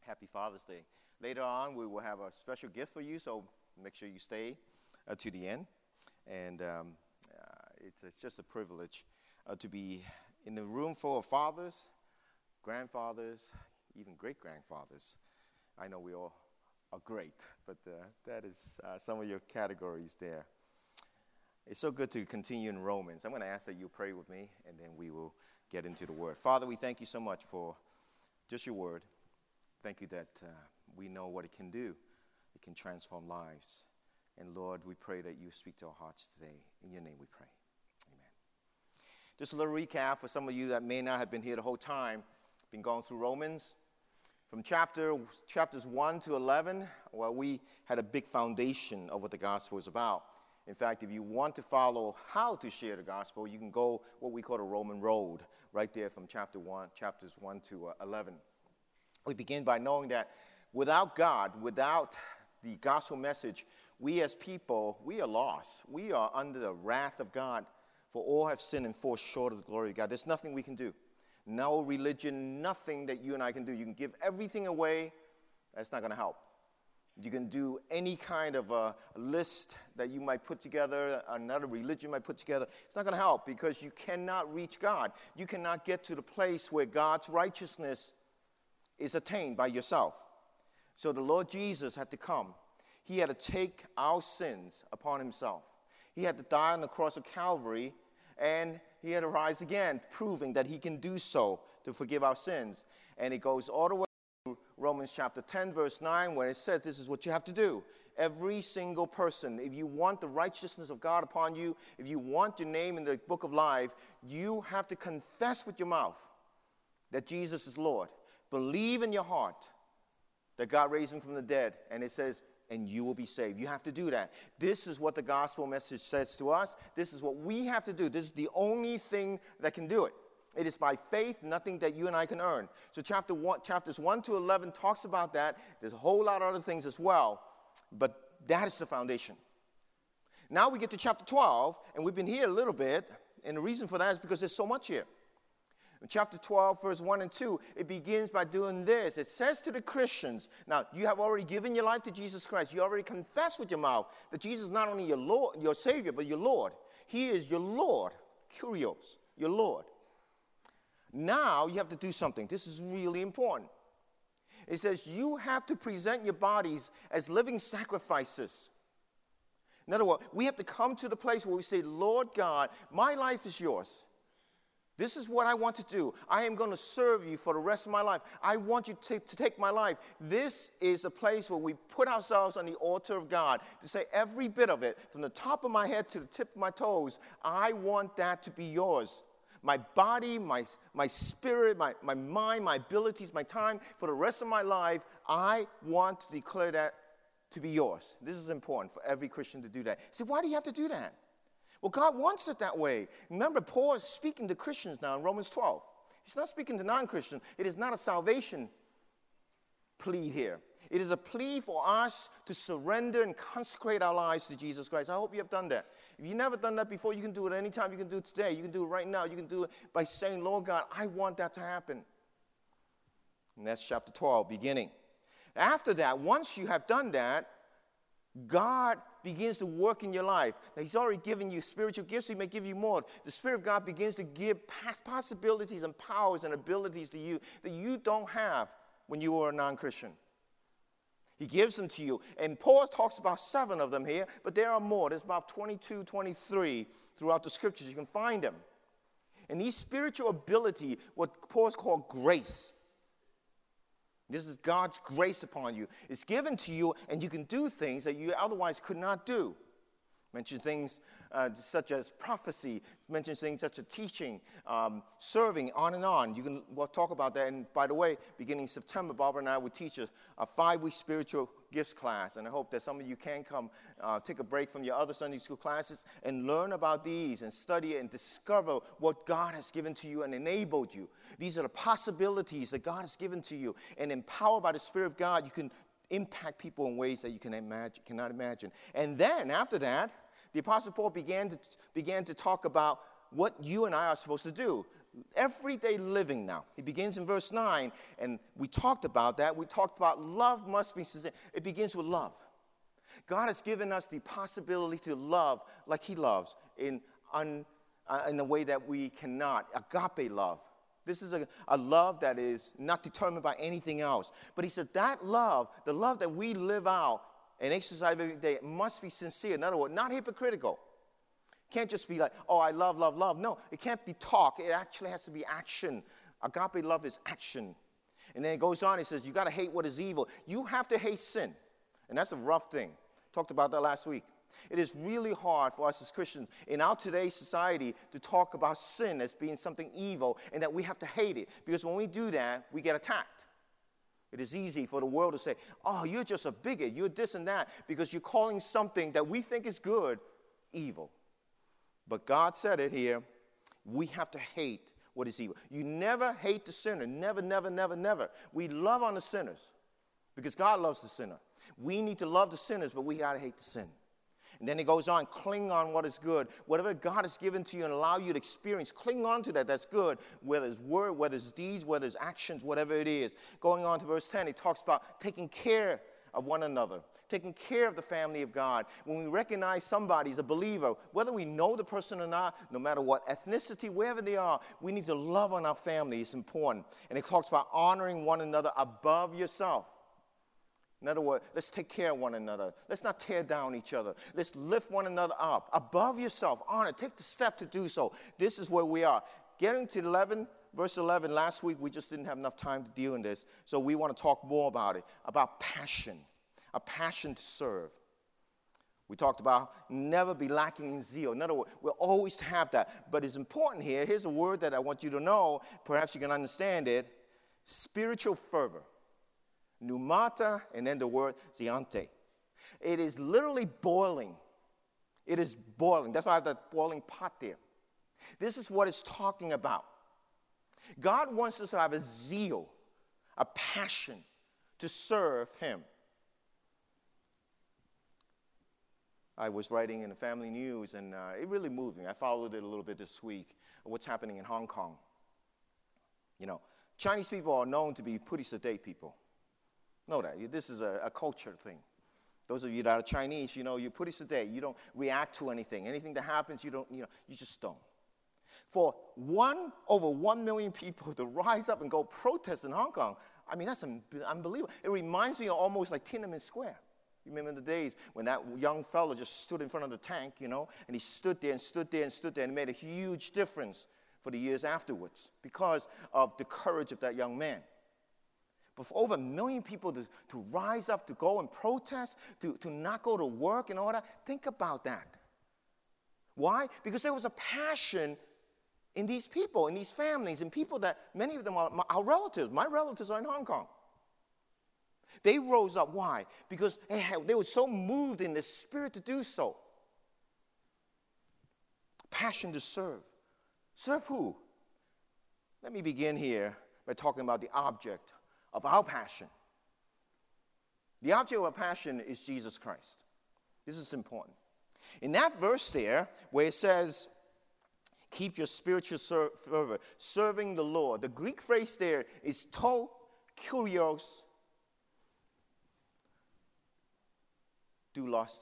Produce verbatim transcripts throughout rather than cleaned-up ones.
Happy Father's Day. Later on, we will have a special gift for you, so make sure you stay uh, to the end. And um, uh, it's, it's just a privilege uh, to be in a room full of fathers, grandfathers, even great-grandfathers. I know we all are great, but uh, that is uh, some of your categories there. It's so good to continue in Romans. I'm going to ask that you pray with me, and then we will get into the Word. Father, we thank you so much for just your Word. Thank you that uh, we know what it can do. It can transform lives. And Lord, we pray that you speak to our hearts today. In your name we pray. Amen. Just a little recap for some of you that may not have been here the whole time. Been going through Romans. From chapter chapters one to eleven, well, we had a big foundation of what the gospel is about. In fact, if you want to follow how to share the gospel, you can go what we call the Roman road, right there from chapter one, chapters one to eleven. We begin by knowing that without God, without the gospel message, we as people, we are lost. We are under the wrath of God, for all have sinned and fall short of the glory of God. There's nothing we can do. No religion, nothing that you and I can do. You can give everything away. That's not going to help. You can do any kind of a list that you might put together, another religion might put together. It's not going to help because you cannot reach God. You cannot get to the place where God's righteousness is attained by yourself. So the Lord Jesus had to come. He had to take our sins upon himself. He had to die on the cross of Calvary, and he had to rise again, proving that he can do so to forgive our sins. And it goes all the way to Romans chapter ten, verse nine, where it says this is what you have to do. Every single person, if you want the righteousness of God upon you, if you want your name in the book of life, you have to confess with your mouth that Jesus is Lord. Believe in your heart that God raised him from the dead, and it says, and you will be saved. You have to do that. This is what the gospel message says to us. This is what we have to do. This is the only thing that can do it. It is by faith, nothing that you and I can earn. So chapter one, chapters one to eleven talks about that. There's a whole lot of other things as well, but that is the foundation. Now we get to chapter twelve, and we've been here a little bit, and the reason for that is because there's so much here. In chapter twelve, verse one and two, it begins by doing this. It says to the Christians, now, you have already given your life to Jesus Christ. You already confessed with your mouth that Jesus is not only your Lord, your Savior, but your Lord. He is your Lord, Kyrios, your Lord. Now, you have to do something. This is really important. It says you have to present your bodies as living sacrifices. In other words, we have to come to the place where we say, Lord God, my life is yours. This is what I want to do. I am going to serve you for the rest of my life. I want you to, to take my life. This is a place where we put ourselves on the altar of God to say every bit of it, from the top of my head to the tip of my toes, I want that to be yours. My body, my, my spirit, my, my mind, my abilities, my time, for the rest of my life, I want to declare that to be yours. This is important for every Christian to do that. You say, why do you have to do that? Well, God wants it that way. Remember, Paul is speaking to Christians now in Romans twelve. He's not speaking to non-Christians. It is not a salvation plea here. It is a plea for us to surrender and consecrate our lives to Jesus Christ. I hope you have done that. If you've never done that before, you can do it anytime. You can do it today. You can do it right now. You can do it by saying, Lord God, I want that to happen. And that's chapter twelve, beginning. After that, once you have done that, God begins to work in your life. Now, he's already given you spiritual gifts. He may give you more. The Spirit of God begins to give possibilities and powers and abilities to you that you don't have when you were a non-Christian. He gives them to you. And Paul talks about seven of them here, but there are more. There's about twenty-two, twenty-three throughout the Scriptures. You can find them. And these spiritual ability, what Paul's called grace. This is God's grace upon you. It's given to you, and you can do things that you otherwise could not do. Mention things uh, such as prophecy. Mention things such as teaching, um, serving, on and on. You can we'll talk about that. And by the way, beginning September, Barbara and I will teach a, a five-week spiritual gifts class. And I hope that some of you can come uh, take a break from your other Sunday school classes and learn about these and study and discover what God has given to you and enabled you. These are the possibilities that God has given to you. And empowered by the Spirit of God, you can impact people in ways that you can imagine, cannot imagine. And then after that, the Apostle Paul began to, began to talk about what you and I are supposed to do. everyday living now. He begins in verse nine, and we talked about that. We talked about love must be sincere. It begins with love. God has given us the possibility to love like he loves in, un, uh, in a way that we cannot. Agape love. This is a, a love that is not determined by anything else. But he said that love, the love that we live out and exercise every day, must be sincere. In other words, not hypocritical. It can't just be like, oh, I love, love, love. No, it can't be talk. It actually has to be action. Agape love is action. And then it goes on, it says, you got to hate what is evil. You have to hate sin. And that's a rough thing. Talked about that last week. It is really hard for us as Christians in our today's society to talk about sin as being something evil and that we have to hate it. Because when we do that, we get attacked. It is easy for the world to say, oh, you're just a bigot, you're this and that, because you're calling something that we think is good evil. But God said it here, we have to hate what is evil. You never hate the sinner, never, never, never, never. We love on the sinners because God loves the sinner. We need to love the sinners, but we got to hate the sin. And then it goes on, cling on what is good. Whatever God has given to you and allow you to experience, cling on to that. That's good, whether it's word, whether it's deeds, whether it's actions, whatever it is. Going on to verse ten, it talks about taking care of one another, taking care of the family of God. When we recognize somebody's a believer, whether we know the person or not, no matter what ethnicity, wherever they are, we need to love on our family. It's important. And it talks about honoring one another above yourself. In other words, let's take care of one another. Let's not tear down each other. Let's lift one another up. Above yourself, honor. Take the step to do so. This is where we are. Getting to eleven, verse eleven, last week we just didn't have enough time to deal in this, so we want to talk more about it, about passion, a passion to serve. We talked about never be lacking in zeal. In other words, we'll always have that. But it's important here. Here's a word that I want you to know. Perhaps you can understand it. Spiritual fervor. Pneumata, and then the word ziante. It is literally boiling. It is boiling. That's why I have that boiling pot there. This is what it's talking about. God wants us to have a zeal, a passion to serve him. I was writing in the Family News, and uh, it really moved me. I followed it a little bit this week, what's happening in Hong Kong. You know, Chinese people are known to be pretty sedate people. Know that. This is a, a culture thing. Those of you that are Chinese, you know, you're pretty sedate. You don't react to anything. Anything that happens, you don't, you know, you just don't. For one, over one million people to rise up and go protest in Hong Kong, I mean, that's un- unbelievable. It reminds me of almost like Tiananmen Square. You remember the days when that young fellow just stood in front of the tank, you know, and he stood there and stood there and stood there and made a huge difference for the years afterwards because of the courage of that young man. But for over a million people to, to rise up, to go and protest, to, to not go to work and all that, think about that. Why? Because there was a passion in these people, in these families, and people that, many of them are my, our relatives. My relatives are in Hong Kong. They rose up. Why? Because they, had, they were so moved in the spirit to do so. Passion to serve. Serve who? Let me begin here by talking about the object of our passion. The object of our passion is Jesus Christ. This is important. In that verse there, where it says, keep your spiritual ser- fervor, serving the Lord, the Greek phrase there is to kurios doulos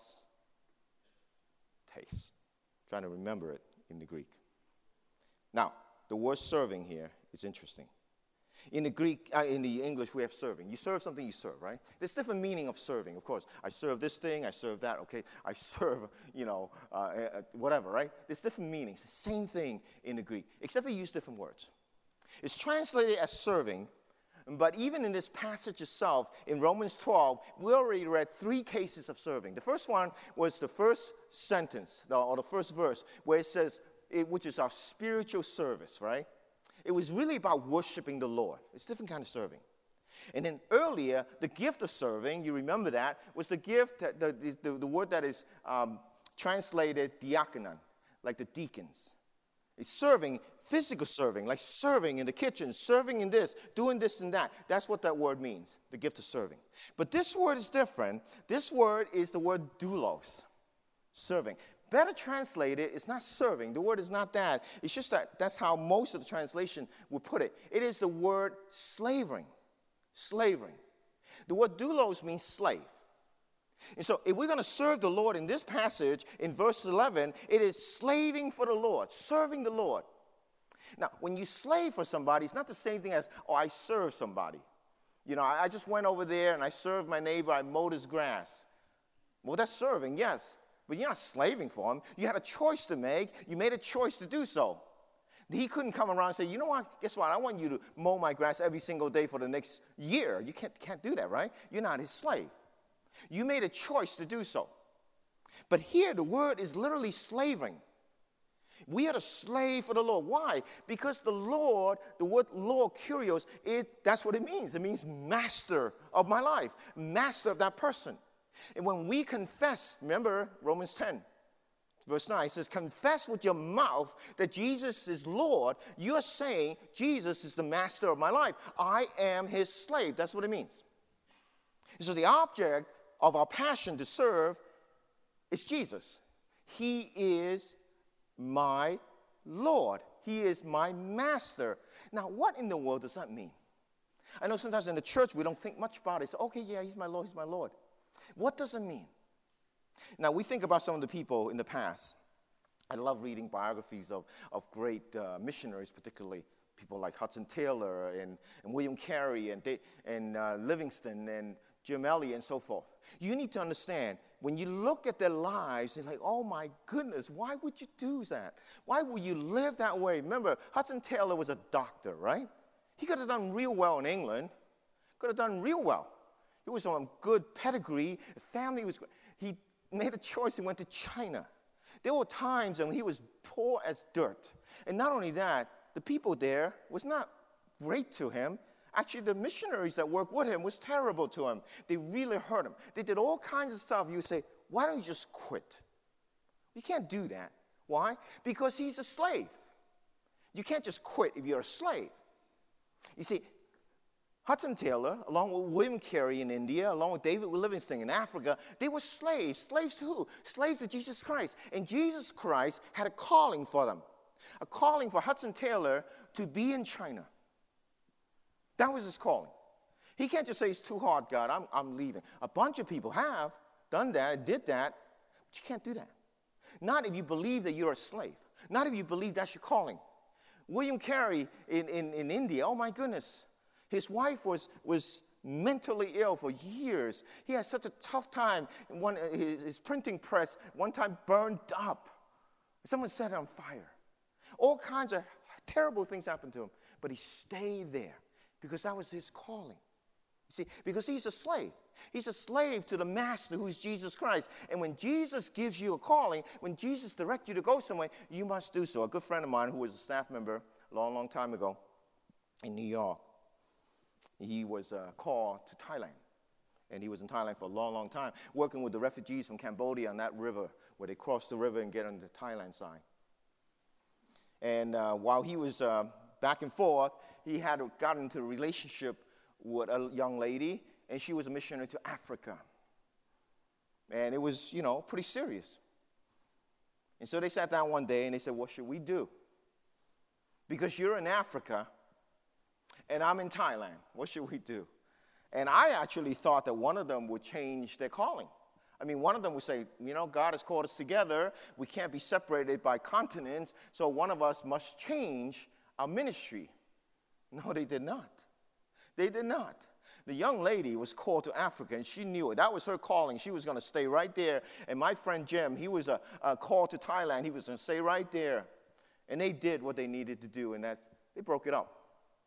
tes. Trying to remember it in the Greek. Now, the word serving here is interesting. In the Greek, uh, in the English, we have serving. You serve something, you serve, right? There's different meaning of serving, of course. I serve this thing, I serve that, okay? I serve, you know, uh, uh, whatever, right? There's different meanings. The same thing in the Greek, except they use different words. It's translated as serving, but even in this passage itself, in Romans twelve, we already read three cases of serving. The first one was the first sentence, or the first verse, where it says, it, which is our spiritual service, right? It was really about worshiping the Lord. It's a different kind of serving. And then earlier, the gift of serving, you remember that, was the gift, that, the, the, the word that is um, translated diakonon, like the deacons. It's serving, physical serving, like serving in the kitchen, serving in this, doing this and that. That's what that word means, the gift of serving. But this word is different. This word is the word doulos, serving. better translated, it's not serving. The word is not that. It's just that that's how most of the translation would put it. It is the word slavering. Slavering. The word doulos means slave. And so if we're going to serve the Lord in this passage, in verse eleven, it is slaving for the Lord, serving the Lord. Now, when you slave for somebody, it's not the same thing as, oh, I serve somebody. You know, I, I just went over there and I served my neighbor, I mowed his grass. Well, that's serving, yes. But you're not slaving for him. You had a choice to make. You made a choice to do so. He couldn't come around and say, you know what, guess what, I want you to mow my grass every single day for the next year. You can't, can't do that, right? You're not his slave. You made a choice to do so. But here the word is literally slaving. We are a slave for the Lord. Why? Because the Lord, the word Lord, Kyrios, it, that's what it means. It means master of my life, master of that person. And when we confess, remember Romans ten, verse nine, it says, confess with your mouth that Jesus is Lord, you're saying Jesus is the master of my life. I am his slave. That's what it means. And so the object of our passion to serve is Jesus. He is my Lord. He is my master. Now, what in the world does that mean? I know sometimes in the church we don't think much about it. It's okay, yeah, he's my Lord, he's my Lord. What does it mean? Now, we think about some of the people in the past. I love reading biographies of, of great uh, missionaries, particularly people like Hudson Taylor and, and William Carey and, they, and uh, Livingston and Jim Elliot and so forth. You need to understand, when you look at their lives, it's like, oh my goodness, why would you do that? Why would you live that way? Remember, Hudson Taylor was a doctor, right? He could have done real well in England. Could have done real well. He was on good pedigree. The family was, he made a choice and went to China. There were times when he was poor as dirt. And not only that, the people there was not great to him. Actually, the missionaries that worked with him was terrible to him. They really hurt him. They did all kinds of stuff. You say, why don't you just quit? You can't do that. Why? Because he's a slave. You can't just quit if you're a slave. You see, Hudson Taylor, along with William Carey in India, along with David Livingstone in Africa, they were slaves. Slaves to who? Slaves to Jesus Christ. And Jesus Christ had a calling for them. A calling for Hudson Taylor to be in China. That was his calling. He can't just say, it's too hard, God, I'm, I'm leaving. A bunch of people have done that, did that, but you can't do that. Not if you believe that you're a slave. Not if you believe that's your calling. William Carey in, in, in India, oh my goodness. His wife was, was mentally ill for years. He had such a tough time. One, his, his printing press one time burned up. Someone set it on fire. All kinds of terrible things happened to him. But he stayed there because that was his calling. You see, because he's a slave. He's a slave to the master who is Jesus Christ. And when Jesus gives you a calling, when Jesus directs you to go somewhere, you must do so. A good friend of mine who was a staff member a long, long time ago in New York, he was uh, called to Thailand. And he was in Thailand for a long, long time, working with the refugees from Cambodia on that river, where they cross the river and get on the Thailand side. And uh, while he was uh, back and forth, he had gotten into a relationship with a young lady, and she was a missionary to Africa. And it was, you know, pretty serious. And so they sat down one day, and they said, what should we do? Because you're in Africa, and I'm in Thailand. What should we do? And I actually thought that one of them would change their calling. I mean, one of them would say, you know, God has called us together. We can't be separated by continents, so one of us must change our ministry. No, they did not. They did not. The young lady was called to Africa, and she knew it. That was her calling. She was going to stay right there. And my friend Jim, he was a, a called to Thailand. He was going to stay right there. And they did what they needed to do, and that they broke it up.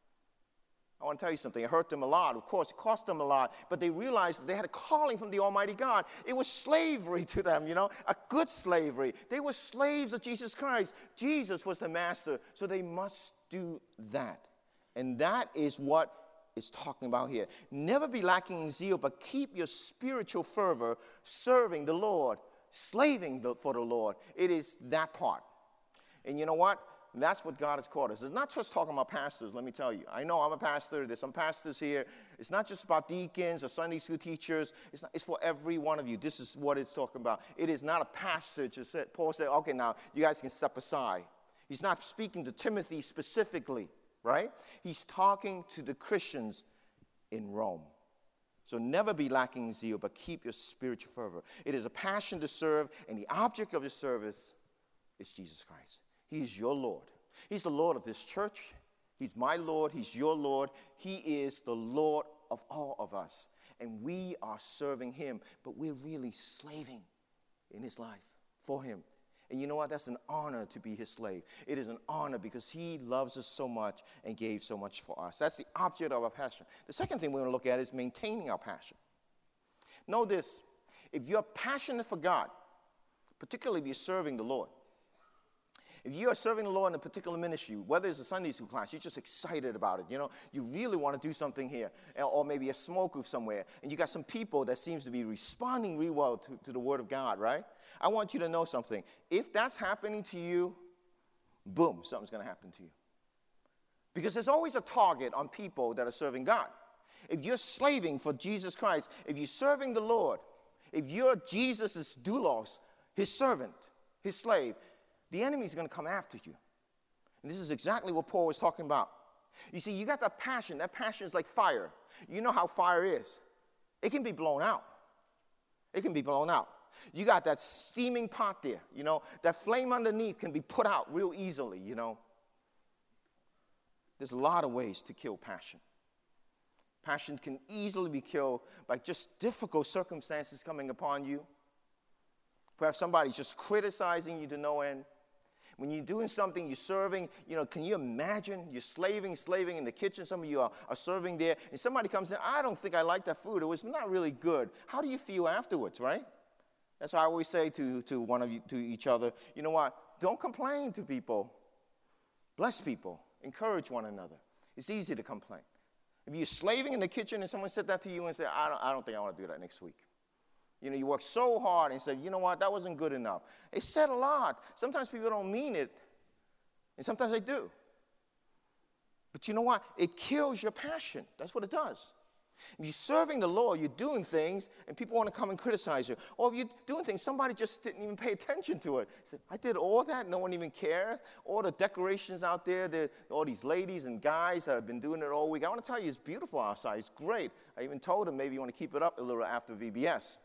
I want to tell you something. It hurt them a lot. Of course, it cost them a lot. But they realized that they had a calling from the Almighty God. It was slavery to them, you know, a good slavery. They were slaves of Jesus Christ. Jesus was the master, so they must do that. And that is what it's talking about here. Never be lacking in zeal, but keep your spiritual fervor serving the Lord, slaving the, for the Lord. It is that part. And you know what? And that's what God has called us. It's not just talking about pastors, let me tell you. I know I'm a pastor. There's some pastors here. It's not just about deacons or Sunday school teachers. It's, not, it's for every one of you. This is what it's talking about. It is not a passage. Said, Paul said, okay, now you guys can step aside. He's not speaking to Timothy specifically, right? He's talking to the Christians in Rome. So never be lacking in zeal, but keep your spiritual fervor. It is a passion to serve, and the object of your service is Jesus Christ. He is your Lord. He's the Lord of this church. He's my Lord. He's your Lord. He is the Lord of all of us. And we are serving him, but we're really slaving in his life for him. And you know what? That's an honor to be his slave. It is an honor because he loves us so much and gave so much for us. That's the object of our passion. The second thing we're going to look at is maintaining our passion. Know this. If you're passionate for God, particularly if you're serving the Lord, if you are serving the Lord in a particular ministry, whether it's a Sunday school class, you're just excited about it. You know, you really want to do something here, or maybe a small group somewhere, and you got some people that seems to be responding really well to, to the Word of God, right? I want you to know something. If that's happening to you, boom, something's going to happen to you. Because there's always a target on people that are serving God. If you're slaving for Jesus Christ, if you're serving the Lord, if you're Jesus' doulos, his servant, his slave, the enemy is going to come after you. And this is exactly what Paul was talking about. You see, you got that passion. That passion is like fire. You know how fire is. It can be blown out. It can be blown out. You got that steaming pot there, you know. That flame underneath can be put out real easily, you know. There's a lot of ways to kill passion. Passion can easily be killed by just difficult circumstances coming upon you. Perhaps somebody's just criticizing you to no end. When you're doing something, you're serving, you know, can you imagine? You're slaving, slaving in the kitchen. Some of you are, are serving there. And somebody comes in, I don't think I like that food. It was not really good. How do you feel afterwards, right? That's why I always say to, to one of you, to each other, you know what? Don't complain to people. Bless people. Encourage one another. It's easy to complain. If you're slaving in the kitchen and someone said that to you and said, I don't, I don't think I want to do that next week. You know, you work so hard and said, you know what, that wasn't good enough. It said a lot. Sometimes people don't mean it, and sometimes they do. But you know what? It kills your passion. That's what it does. If you're serving the Lord, you're doing things, and people want to come and criticize you. Or if you're doing things, somebody just didn't even pay attention to it. Said, I did all that, no one even cared. All the decorations out there, all these ladies and guys that have been doing it all week. I want to tell you, it's beautiful outside. It's great. I even told them maybe you want to keep it up a little after V B S.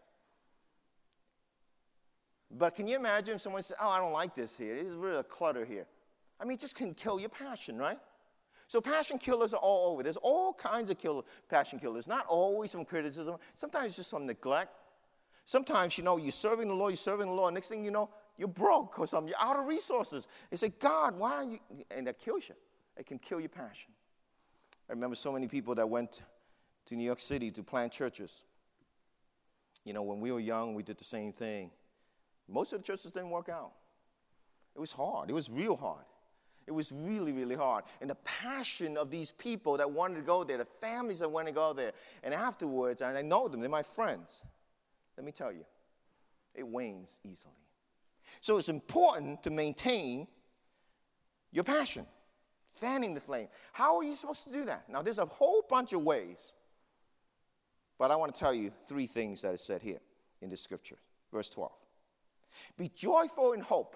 But can you imagine if someone says, oh, I don't like this here. There's really a clutter here. I mean, it just can kill your passion, right? So passion killers are all over. There's all kinds of killer, passion killers. Not always from criticism. Sometimes it's just some neglect. Sometimes, you know, you're serving the Lord, you're serving the Lord. Next thing you know, you're broke or something. You're out of resources. They say, God, why are you? And that kills you. It can kill your passion. I remember so many people that went to New York City to plant churches. You know, when we were young, we did the same thing. Most of the churches didn't work out. It was hard. It was real hard. It was really, really hard. And the passion of these people that wanted to go there, the families that wanted to go there, and afterwards, and I know them, they're my friends. Let me tell you, it wanes easily. So it's important to maintain your passion, fanning the flame. How are you supposed to do that? Now, there's a whole bunch of ways, but I want to tell you three things that are said here in this scripture. Verse twelve. Be joyful in hope.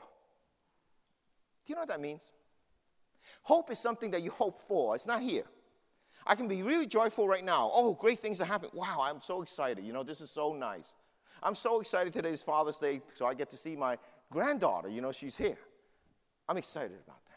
Do you know what that means? Hope is something that you hope for. It's not here. I can be really joyful right now. Oh, great things are happening. Wow, I'm so excited. You know, this is so nice. I'm so excited today is Father's Day, so I get to see my granddaughter. You know, she's here. I'm excited about that.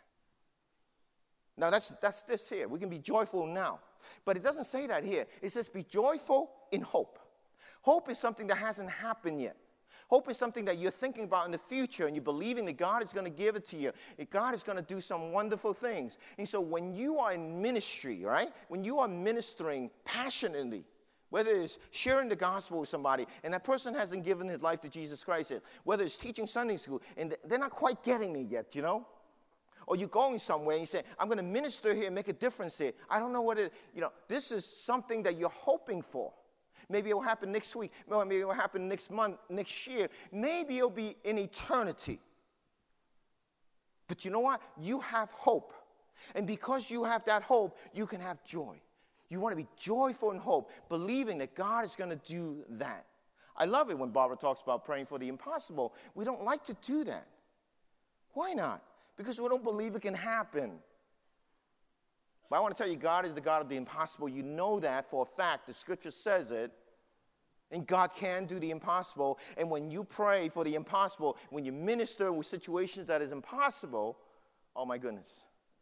Now, that's, that's this here. We can be joyful now. But it doesn't say that here. It says be joyful in hope. Hope is something that hasn't happened yet. Hope is something that you're thinking about in the future, and you're believing that God is going to give it to you. That God is going to do some wonderful things. And so when you are in ministry, right, when you are ministering passionately, whether it's sharing the gospel with somebody, and that person hasn't given his life to Jesus Christ yet, whether it's teaching Sunday school, and they're not quite getting it yet, you know, or you're going somewhere and you say, I'm going to minister here and make a difference here. I don't know what it, you know, this is something that you're hoping for. Maybe it will happen next week. Maybe it will happen next month, next year. Maybe it'll be in eternity. But you know what? You have hope. And because you have that hope, you can have joy. You want to be joyful in hope, believing that God is going to do that. I love it when Barbara talks about praying for the impossible. We don't like to do that. Why not? Because we don't believe it can happen. But I want to tell you, God is the God of the impossible. You know that for a fact. The scripture says it. And God can do the impossible. And when you pray for the impossible, when you minister with situations that is impossible, oh my goodness,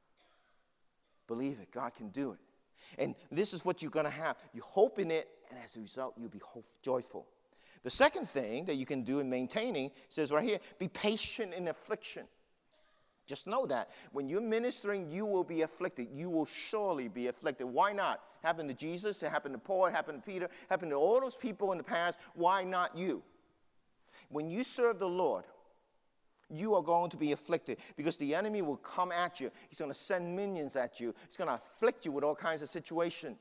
believe it. God can do it. And this is what you're going to have. You hope in it, and as a result, you'll be hope, joyful. The second thing that you can do in maintaining says right here, be patient in affliction. Just know that. When you're ministering, you will be afflicted. You will surely be afflicted. Why not? It happened to Jesus. It happened to Paul. It happened to Peter. It happened to all those people in the past. Why not you? When you serve the Lord, you are going to be afflicted because the enemy will come at you. He's going to send minions at you. He's going to afflict you with all kinds of situations.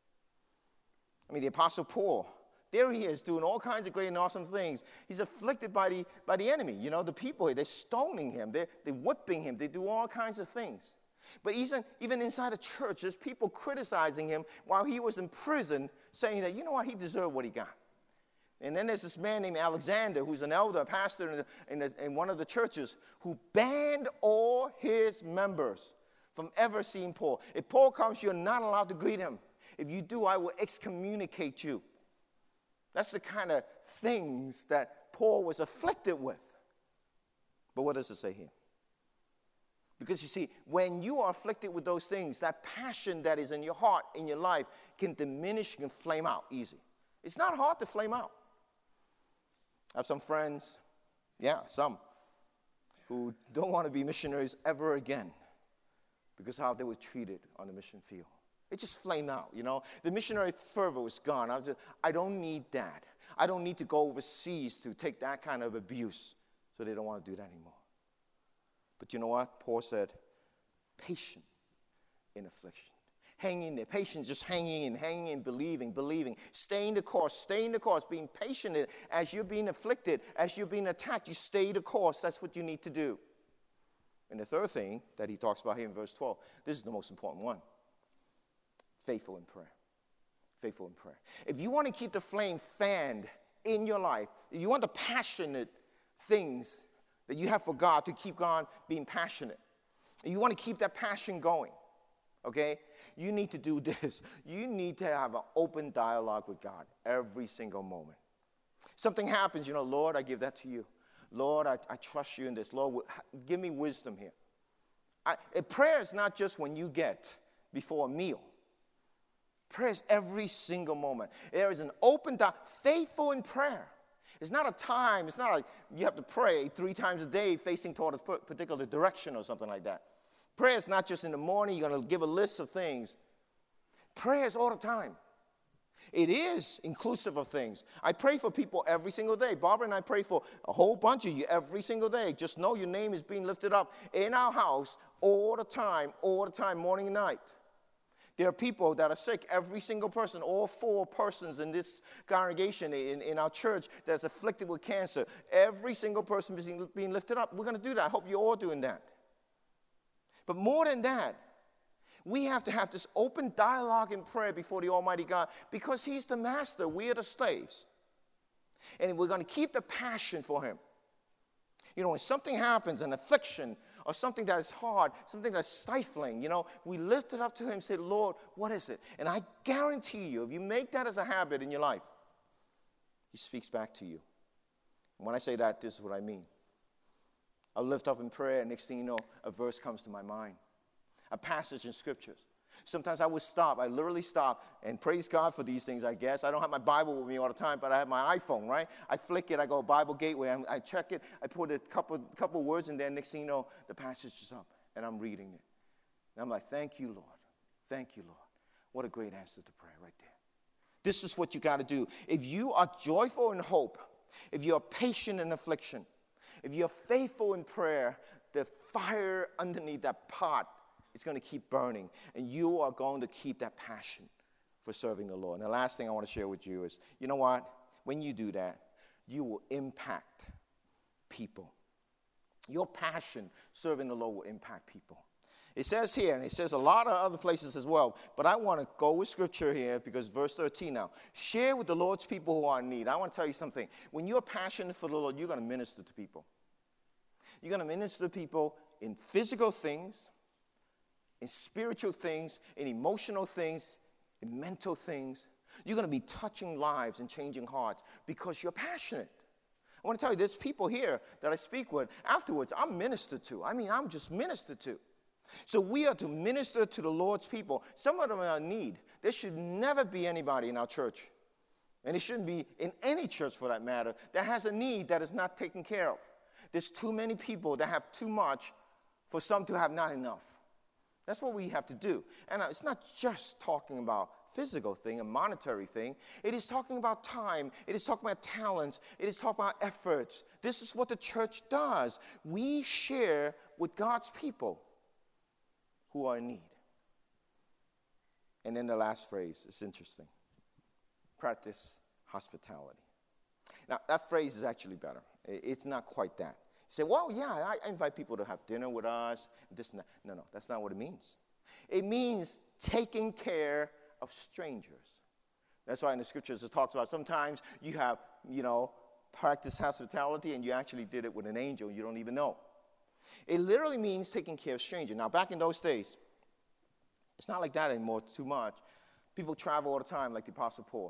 I mean, the Apostle Paul, there he is doing all kinds of great and awesome things. He's afflicted by the, by the enemy. You know, the people, they're stoning him. They're, they're whipping him. They do all kinds of things. But even, even inside the church, there's people criticizing him while he was in prison, saying that, you know what, he deserved what he got. And then there's this man named Alexander, who's an elder, a pastor in, the, in, the, in one of the churches, who banned all his members from ever seeing Paul. If Paul comes, you're not allowed to greet him. If you do, I will excommunicate you. That's the kind of things that Paul was afflicted with. But what does it say here? Because you see, when you are afflicted with those things, that passion that is in your heart, in your life, can diminish, can flame out easy. It's not hard to flame out. I have some friends, yeah, some, who don't want to be missionaries ever again because how they were treated on the mission field. It just flamed out, you know. The missionary fervor was gone. I was just, I don't need that. I don't need to go overseas to take that kind of abuse. So they don't want to do that anymore. But you know what? Paul said, patient in affliction. Hanging there. Patience, just hanging in, hanging in, believing, believing. Staying the course, staying the course, being patient in, as you're being afflicted, as you're being attacked, you stay the course. That's what you need to do. And the third thing that he talks about here in verse twelve, this is the most important one. Faithful in prayer. Faithful in prayer. If you want to keep the flame fanned in your life, if you want the passionate things that you have for God to keep on being passionate, and you want to keep that passion going, okay, you need to do this. You need to have an open dialogue with God every single moment. Something happens, you know, Lord, I give that to you. Lord, I, I trust you in this. Lord, give me wisdom here. I, prayer is not just when you get before a meal. Prayer is every single moment. There is an open dialogue, faithful in prayer. It's not a time, it's not like you have to pray three times a day facing toward a particular direction or something like that. Prayer is not just in the morning, you're going to give a list of things. Prayer is all the time. It is inclusive of things. I pray for people every single day. Barbara and I pray for a whole bunch of you every single day. Just know your name is being lifted up in our house all the time, all the time, morning and night. There are people that are sick, every single person, all four persons in this congregation, in, in our church, that's afflicted with cancer. Every single person is being lifted up. We're going to do that. I hope you're all doing that. But more than that, we have to have this open dialogue in prayer before the Almighty God because He's the master. We are the slaves. And we're going to keep the passion for Him. You know, when something happens, an affliction, or something that is hard, something that's stifling, you know, we lift it up to Him and say, Lord, what is it? And I guarantee you, if you make that as a habit in your life, He speaks back to you. And when I say that, this is what I mean. I'll lift up in prayer, and next thing you know, a verse comes to my mind, a passage in Scriptures. Sometimes I would stop. I literally stop, and praise God for these things, I guess. I don't have my Bible with me all the time, but I have my iPhone, right? I flick it. I go Bible Gateway. I, I check it. I put a couple, couple words in there. Next thing you know, the passage is up, and I'm reading it. And I'm like, thank you, Lord. Thank you, Lord. What a great answer to prayer right there. This is what you got to do. If you are joyful in hope, if you are patient in affliction, if you're faithful in prayer, the fire underneath that pot is going to keep burning, and you are going to keep that passion for serving the Lord. And the last thing I want to share with you is, you know what? When you do that, you will impact people. Your passion serving the Lord will impact people. It says here, and it says a lot of other places as well, but I want to go with Scripture here because verse thirteen now. Share with the Lord's people who are in need. I want to tell you something. When you're passionate for the Lord, you're going to minister to people. You're going to minister to people in physical things, in spiritual things, in emotional things, in mental things. You're going to be touching lives and changing hearts because you're passionate. I want to tell you, there's people here that I speak with. Afterwards, I'm ministered to. I mean, I'm just ministered to. So we are to minister to the Lord's people. Some of them are in need. There should never be anybody in our church, and it shouldn't be in any church for that matter, that has a need that is not taken care of. There's too many people that have too much for some to have not enough. That's what we have to do. And it's not just talking about physical thing, a monetary thing. It is talking about time. It is talking about talents. It is talking about efforts. This is what the church does. We share with God's people who are in need. And then the last phrase is interesting. Practice hospitality. Now, that phrase is actually better. It's not quite that. You say, well, yeah, I invite people to have dinner with us. This and that. No, no, that's not what it means. It means taking care of strangers. That's why in the scriptures it talks about sometimes you have, you know, practice hospitality and you actually did it with an angel you don't even know. It literally means taking care of strangers. Now, back in those days, it's not like that anymore too much. People travel all the time like the Apostle Paul.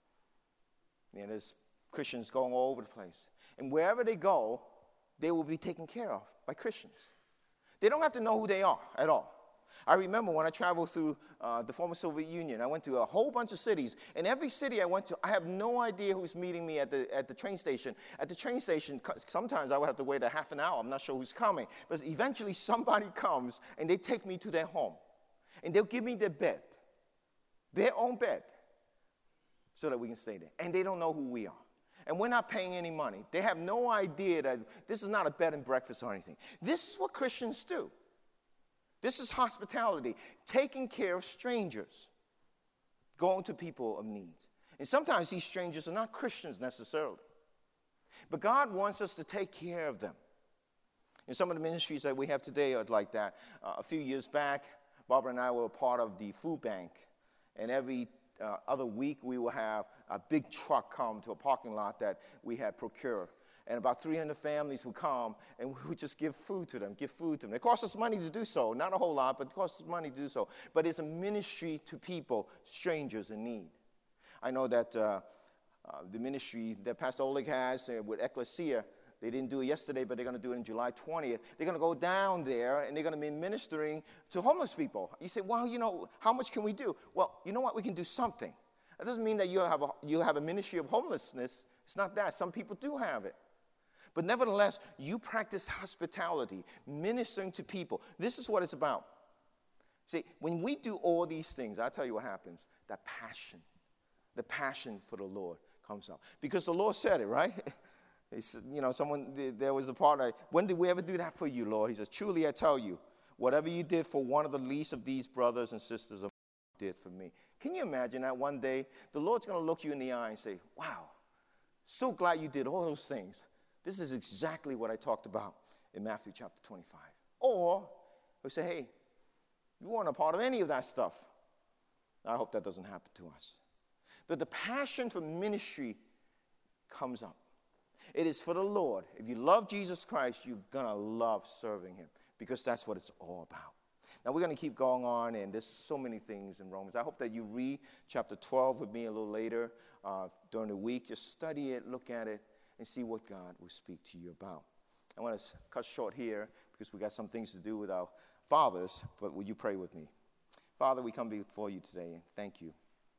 You know, there's Christians going all over the place. And wherever they go, they will be taken care of by Christians. They don't have to know who they are at all. I remember when I traveled through uh, the former Soviet Union, I went to a whole bunch of cities. And every city I went to, I have no idea who's meeting me at the at the train station. At the train station, sometimes I would have to wait a half an hour. I'm not sure who's coming. But eventually somebody comes and they take me to their home. And they'll give me their bed, their own bed, so that we can stay there. And they don't know who we are. And we're not paying any money. They have no idea that this is not a bed and breakfast or anything. This is what Christians do. This is hospitality, taking care of strangers, going to people of need. And sometimes these strangers are not Christians necessarily. But God wants us to take care of them. And some of the ministries that we have today are like that. Uh, a few years back, Barbara and I were a part of the food bank. And every uh, other week, we will have a big truck come to a parking lot that we had procured. And about three hundred families would come, and we would just give food to them, give food to them. It costs us money to do so. Not a whole lot, but it costs us money to do so. But it's a ministry to people, strangers in need. I know that uh, uh, the ministry that Pastor Oleg has uh, with Ecclesia, they didn't do it yesterday, but they're going to do it on July twentieth. They're going to go down there, and they're going to be ministering to homeless people. You say, well, you know, how much can we do? Well, you know what? We can do something. That doesn't mean that you have a, you have a ministry of homelessness. It's not that. Some people do have it. But nevertheless, you practice hospitality, ministering to people. This is what it's about. See, when we do all these things, I'll tell you what happens. That passion, the passion for the Lord comes up. Because the Lord said it, right? He said, you know, someone, there was a part, of, when did we ever do that for you, Lord? He says, truly I tell you, whatever you did for one of the least of these brothers and sisters of mine, you did for me. Can you imagine that one day the Lord's going to look you in the eye and say, wow, so glad you did all those things. This is exactly what I talked about in Matthew chapter twenty-five. Or we say, hey, you weren't a part of any of that stuff. I hope that doesn't happen to us. But the passion for ministry comes up. It is for the Lord. If you love Jesus Christ, you're going to love serving him because that's what it's all about. Now, we're going to keep going on, and there's so many things in Romans. I hope that you read chapter twelve with me a little later uh, during the week. Just study it, look at it, and see what God will speak to you about. I want to cut short here because we got some things to do with our fathers, but will you pray with me? Father, we come before you today, and thank you.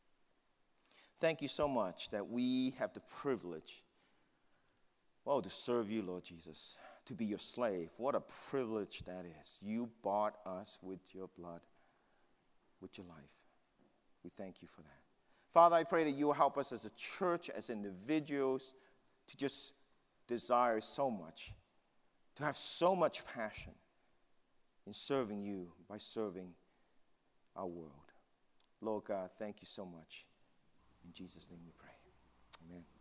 Thank you so much that we have the privilege, well, to serve you, Lord Jesus, to be your slave. What a privilege that is. You bought us with your blood, with your life. We thank you for that. Father, I pray that you will help us as a church, as individuals, to just desire so much, to have so much passion in serving you by serving our world. Lord God, thank you so much. In Jesus' name we pray. Amen.